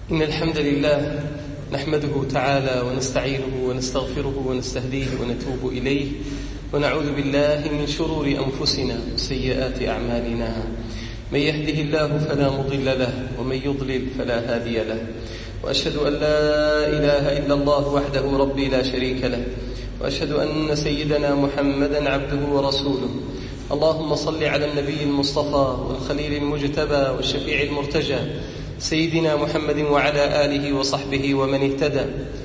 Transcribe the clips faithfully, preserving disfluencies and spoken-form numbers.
إن الحمد لله نحمده تعالى ونستعينه ونستغفره ونستهديه ونتوب إليه ونعوذ بالله من شرور أنفسنا وسيئات أعمالنا. من يهده الله فلا مضل له ومن يضلل فلا هادي له، وأشهد أن لا إله إلا الله وحده ربي لا شريك له، وأشهد أن سيدنا محمدا عبده ورسوله. اللهم صل على النبي المصطفى والخليل المجتبى والشفيع المرتجى سيدنا محمد وعلى آله وصحبه ومن اهتدى.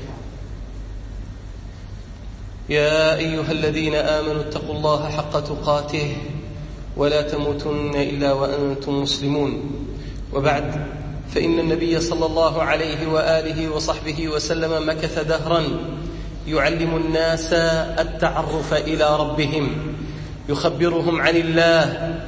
يا أيها الذين آمنوا اتقوا الله حق تقاته ولا تموتن إلا وأنتم مسلمون. وبعد، فإن النبي صلى الله عليه وآله وصحبه وسلم مكث دهرا يعلم الناس التعرف إلى ربهم، يخبرهم عن الله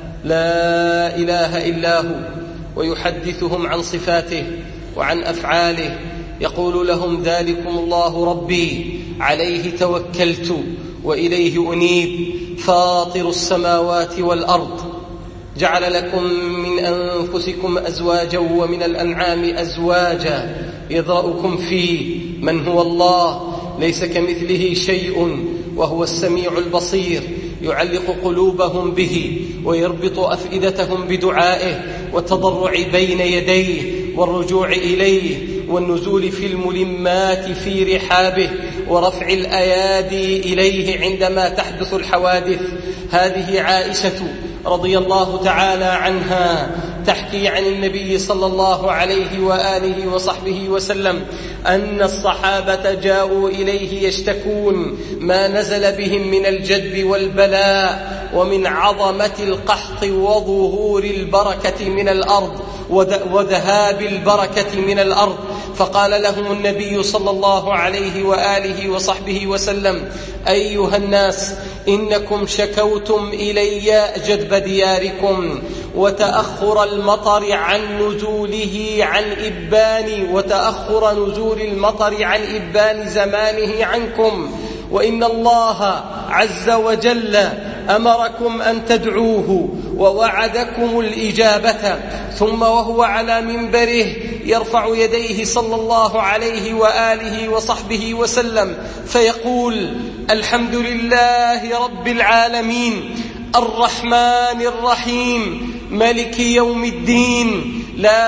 لا إله إلا هو، ويحدثهم عن صفاته وعن أفعاله. يقول لهم: ذلكم الله ربي عليه توكلت وإليه أنيب، فاطر السماوات والأرض، جعل لكم من أنفسكم أزواجا ومن الأنعام أزواجا يذرأكم فيه، من هو الله ليس كمثله شيء وهو السميع البصير. يعلق قلوبهم به ويربط أفئدتهم بدعائه والتضرع بين يديه والرجوع إليه والنزول في الملمات في رحابه ورفع الأيادي إليه عندما تحدث الحوادث. هذه عائشة رضي الله تعالى عنها تحكي عن النبي صلى الله عليه وآله وصحبه وسلم أن الصحابة جاءوا إليه يشتكون ما نزل بهم من الجدب والبلاء ومن عظمة القحط وظهور البركة من الأرض وذهاب البركة من الأرض. فقال لهم النبي صلى الله عليه وآله وصحبه وسلم: أيها الناس، إنكم شكوتم إلي جدب دياركم وتأخر المطر عن نزوله عن إبان وتأخر نزول المطر عن إبان زمانه عنكم، وإن الله عز وجل أمركم أن تدعوه ووعدكم الإجابة. ثم وهو على منبره يرفع يديه صلى الله عليه وآله وصحبه وسلم فيقول: الحمد لله رب العالمين الرحمن الرحيم ملك يوم الدين،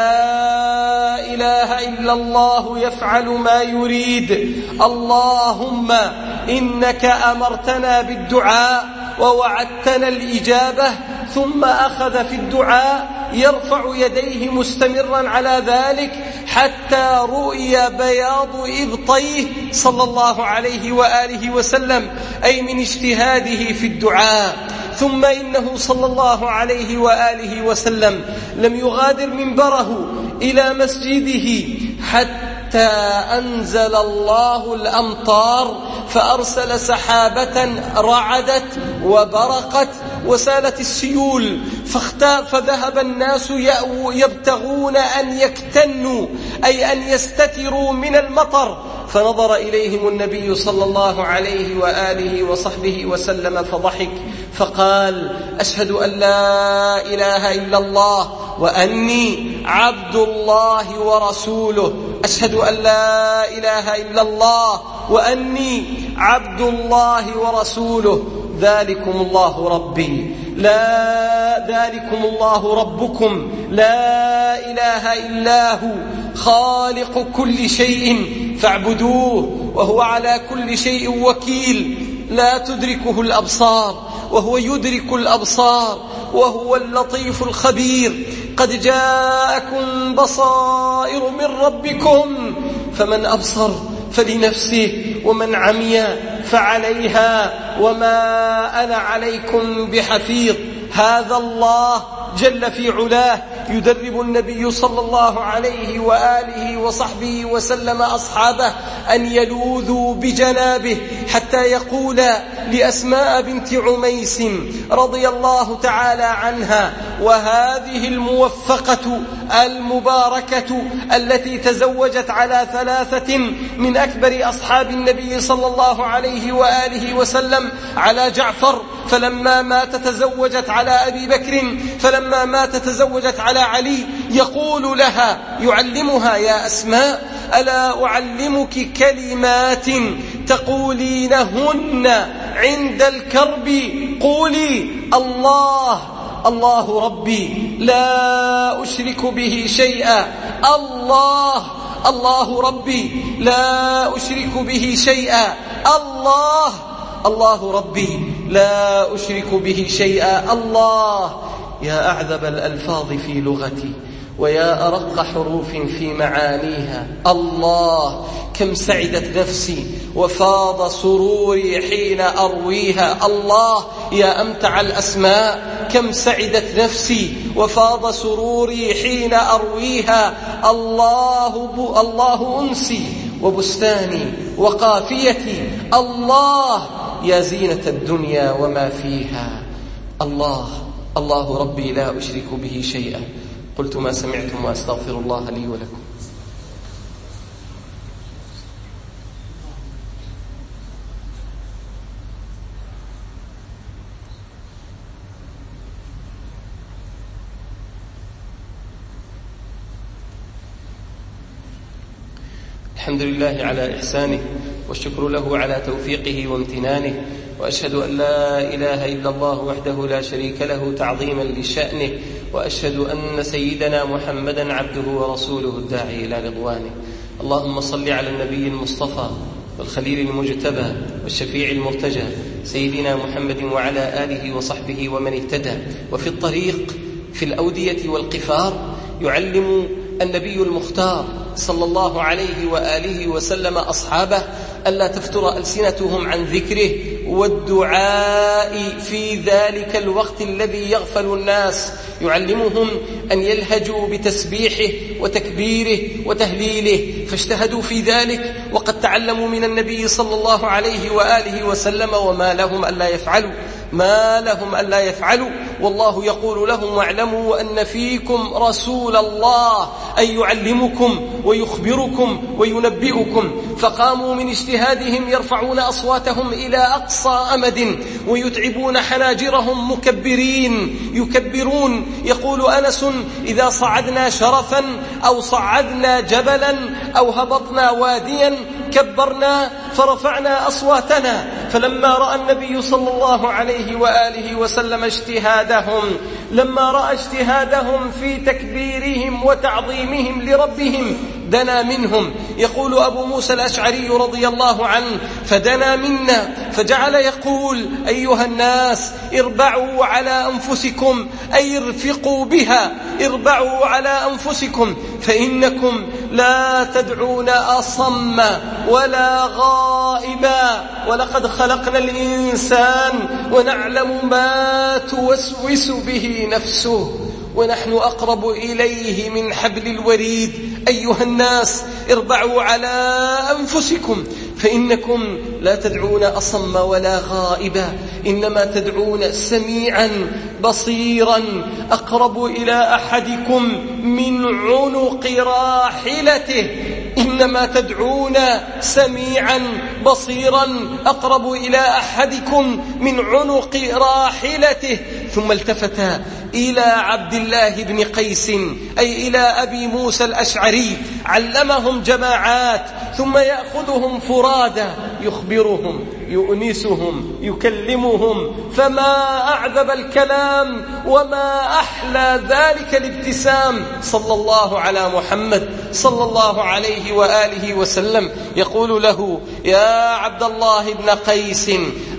لا إله إلا الله يفعل ما يريد. اللهم إنك أمرتنا بالدعاء ووعدتنا الإجابة. ثم أخذ في الدعاء يرفع يديه مستمرا على ذلك حتى رؤي بياض إبطيه صلى الله عليه وآله وسلم، أي من اجتهاده في الدعاء. ثم إنه صلى الله عليه وآله وسلم لم يغادر منبره إلى مسجده حتى أنزل الله الأمطار، فأرسل سحابة رعدت وبرقت وسالت السيول، فذهب الناس يبتغون أن يكتنوا، أي أن يستتروا من المطر. فنظر إليهم النبي صلى الله عليه وآله وصحبه وسلم فضحك فقال: أشهد أن لا إله إلا الله وأني عبد الله ورسوله، أشهد أن لا إله إلا الله وأني عبد الله ورسوله. ذلكم الله ربي، لا ذلكم الله ربكم، لا إله إلا هو خالق كل شيء فاعبدوه وهو على كل شيء وكيل. لا تدركه الأبصار وهو يدرك الأبصار وهو اللطيف الخبير. قد جاءكم بصائر من ربكم، فمن أبصر فلنفسه ومن عمي فعليها وما أنا عليكم بحفيظ. هذا الله جل في علاه يدرب النبي صلى الله عليه وآله وصحبه وسلم أصحابه أن يلوذوا بجنابه حتى حتى يقول لأسماء بنت عميس رضي الله تعالى عنها: وهذه الموفقة المباركة التي تزوجت على ثلاثة من أكبر أصحاب النبي صلى الله عليه وآله وسلم، على جعفر فلما مات تزوجت على أبي بكر، فلما مات تزوجت على علي. يقول لها يعلمها: يا أسماء ألا أعلمك كلمات تقولينهن عند الكرب؟ قولي: الله الله ربي لا أشرك به شيئا، الله الله ربي لا أشرك به شيئا، الله الله ربي لا أشرك به شيئا. الله يا أعذب الألفاظ في لغتي ويا أرق حروف في معانيها. الله كم سعدت نفسي وفاض سروري حين أرويها. الله يا أمتع الأسماء كم سعدت نفسي وفاض سروري حين أرويها. الله, الله أنسي وبستاني وقافيتي. الله يا زينة الدنيا وما فيها. الله الله ربي لا أشرك به شيئا. قلت ما سمعتم وأستغفر الله لي ولكم. الحمد لله على إحسانه والشكر له على توفيقه وامتنانه، وأشهد أن لا إله إلا الله وحده لا شريك له تعظيما لشأنه، وأشهد أن سيدنا محمدا عبده ورسوله الداعي إلى رضوانه. اللهم صل على النبي المصطفى والخليل المجتبى والشفيع المرتجى سيدنا محمد وعلى آله وصحبه ومن اهتدى. وفي الطريق في الأودية والقفار يعلم النبي المختار صلى الله عليه وآله وسلم أصحابه ألا تفتر ألسنتهم عن ذكره والدعاء في ذلك الوقت الذي يغفل الناس. يعلمهم أن يلهجوا بتسبيحه وتكبيره وتهليله، فاجتهدوا في ذلك وقد تعلموا من النبي صلى الله عليه وآله وسلم، وما لهم ألا يفعلوا ما لهم ألا يفعلوا. والله يقول لهم: واعلموا أن فيكم رسول الله، أي يعلمكم ويخبركم وينبئكم. فقاموا من اجتهادهم يرفعون أصواتهم إلى أقصى أمد ويتعبون حناجرهم مكبرين يكبرون. يقول أنس: إذا صعدنا شرفا أو صعدنا جبلا أو هبطنا واديا كبرنا فرفعنا أصواتنا. فلما رأى النبي صلى الله عليه وآله وسلم اجتهادهم لما رأى اجتهادهم في تكبيرهم وتعظيمهم لربهم دنا منهم. يقول أبو موسى الأشعري رضي الله عنه: فدنا منا فجعل يقول: أيها الناس اربعوا على أنفسكم، أي ارفقوا بها، اربعوا على أنفسكم، فإنكم لا تدعون أصم ولا غائبا، ولقد خلقنا الإنسان ونعلم ما توسوس به نفسه ونحن أقرب إليه من حبل الوريد. أيها الناس اربعوا على أنفسكم، فإنكم لا تدعون أصم ولا غائبا، إنما تدعون سميعا بصيرا أقرب إلى أحدكم من عنق راحلته. إنما تدعون سميعا بصيرا أقرب إلى أحدكم من عنق راحلته. ثم التفت إلى عبد الله بن قيس أي إلى أبي موسى الأشعري، علمهم جماعات ثم يأخذهم فرادا يخبرهم يؤنسهم يكلمهم. فما أعذب الكلام وما أحلى ذلك الابتسام. صلى الله على محمد صلى الله عليه وآله وسلم. يقول له: يا عبد الله بن قيس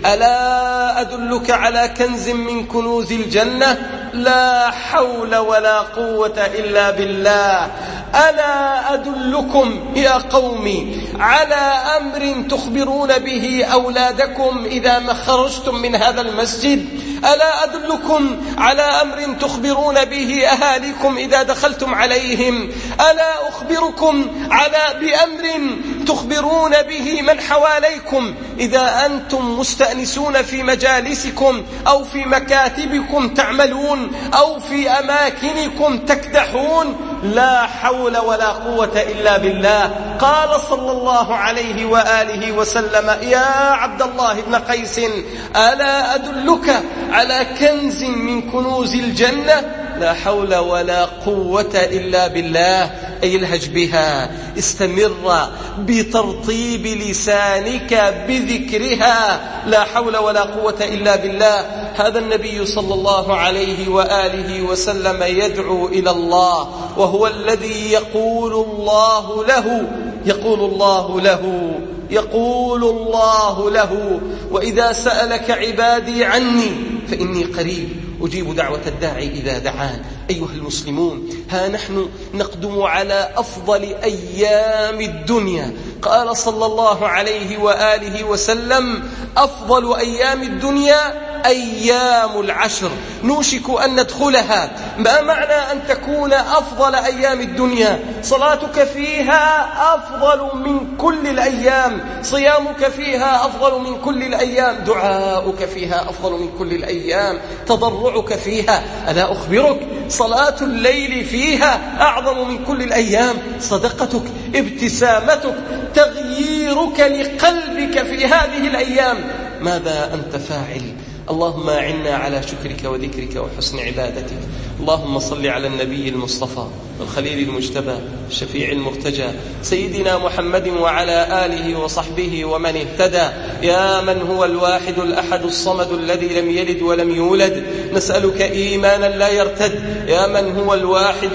ألا أدلك على كنز من كنوز الجنة؟ لا حول ولا قوة إلا بالله. ألا أدلكم يا قومي على أمر تخبرون به أولادكم إذا ما خرجتم من هذا المسجد؟ ألا أدلكم على أمر تخبرون به أهاليكم إذا دخلتم عليهم؟ ألا أخبركم على بأمر تخبرون به من حواليكم إذا أنتم مستأنسون في مجالسكم أو في مكاتبكم تعملون أو في أماكنكم تكدحون. لا حول ولا قوة إلا بالله. قال صلى الله عليه وآله وسلم: يا عبد الله بن قيس، ألا أدلك على كنز من كنوز الجنة؟ لا حول ولا قوة إلا بالله. أي الهج بها، استمر بترطيب لسانك بذكرها. لا حول ولا قوة إلا بالله. هذا النبي صلى الله عليه وآله وسلم يدعو إلى الله، وهو الذي يقول الله له يقول الله له يقول الله له وإذا سألك عبادي عني فإني قريب أجيب دعوة الداعي إذا دعان. أيها المسلمون، ها نحن نقدم على أفضل أيام الدنيا. قال صلى الله عليه وآله وسلم: أفضل أيام الدنيا أيام العشر، نوشك أن ندخلها. ما معنى أن تكون أفضل أيام الدنيا؟ صلاتك فيها أفضل من كل الأيام، صيامك فيها أفضل من كل الأيام، دعاؤك فيها أفضل من كل الأيام، تضرعك فيها. ألا أخبرك؟ صلاة الليل فيها أعظم من كل الأيام، صدقتك، ابتسامتك، تغييرك لقلبك في هذه الأيام. ماذا أنت فاعل؟ اللهم أعنا على شكرك وذكرك وحسن عبادتك. اللهم صل على النبي المصطفى والخليل المجتبى الشفيع المرتجى سيدنا محمد وعلى آله وصحبه ومن اهتدى. يا من هو الواحد الأحد الصمد الذي لم يلد ولم يولد، نسألك إيمانا لا يرتد. يا من هو الواحد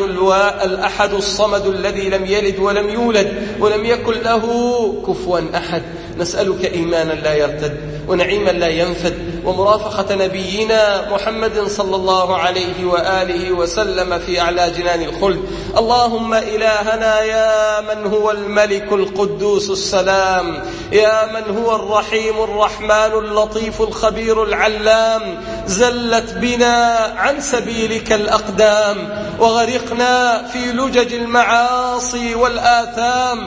الأحد الصمد الذي لم يلد ولم يولد ولم يكن له كفوا أحد، نسألك إيمانا لا يرتد ونعيما لا ينفد ومرافقة نبينا محمد صلى الله عليه وآله وسلم في أعلى جنان الخلد. اللهم إلهنا يا من هو الملك القدوس السلام، يا من هو الرحيم الرحمن اللطيف الخبير العلام، زلت بنا عن سبيلك الأقدام وغرقنا في لجج المعاصي والآثام.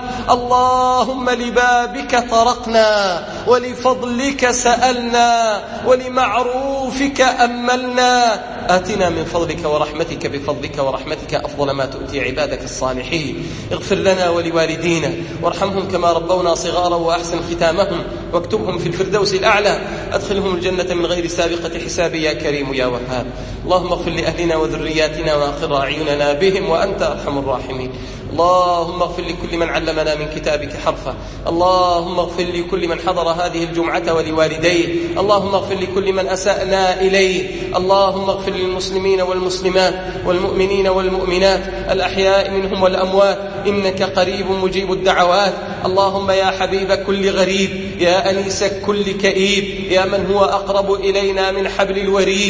اللهم لبابك طرقنا ولفضلك سألنا ولمعروفك أملنا. آتنا من فضلك ورحمتك بفضلك ورحمتك أفضل ما تؤتي عبادك الصالحين. اغفر لنا ولوالدينا وارحمهم كما ربونا صغارا وأحسن ختامهم واكتبهم في الفردوس الأعلى، أدخلهم الجنة من غير سابقة حساب يا كريم يا وهاب. اللهم اغفر لأهلنا وذرياتنا وأقر أعيننا بهم وأنت أرحم الراحمين. اللهم اغفر لكل من علمنا من كتابك حرفا. اللهم اغفر لكل من حضر هذه الجمعة ولوالديه. اللهم اغفر لكل من أسأنا إليه. اللهم اغفر للمسلمين والمسلمات والمؤمنين والمؤمنات الأحياء منهم والأموات، إنك قريب مجيب الدعوات. اللهم يا حبيب كل غريب، يا أنيس كل كئيب، يا من هو أقرب إلينا من حبل الوريد،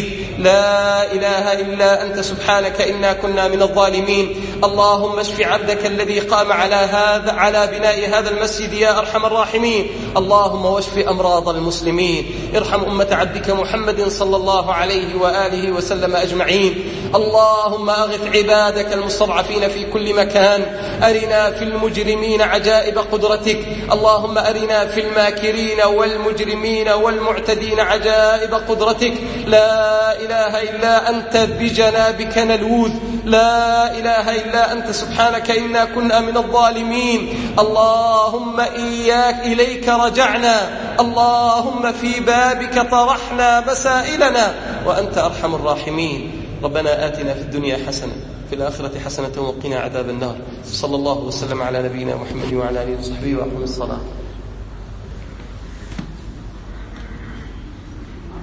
لا إله إلا أنت سبحانك إنا كنا من الظالمين. اللهم اشف عبدك الذي قام على هذا على بناء هذا المسجد يا أرحم الراحمين. اللهم واشف أمراض المسلمين، ارحم أمة عبدك محمد صلى الله عليه وآله وسلم أجمعين. اللهم أغث عبادك المستضعفين في كل مكان. أرنا في المجرمين عجائب قدرتك. اللهم أرنا في الماكرين والمجرمين والمعتدين عجائب قدرتك. لا إله إلا أنت بجنابك نلوذ، لا إله إلا أنت سبحانك إنا كنا من الظالمين. اللهم إياك إليك رجعنا، اللهم في بابك طرحنا مسائلنا وأنت أرحم الراحمين. ربنا آتنا في الدنيا حسنة في الآخرة حسنة وقنا عذاب النار. صلى الله وسلم على نبينا محمد وعلى آله وصحبه وأقم الصلاة.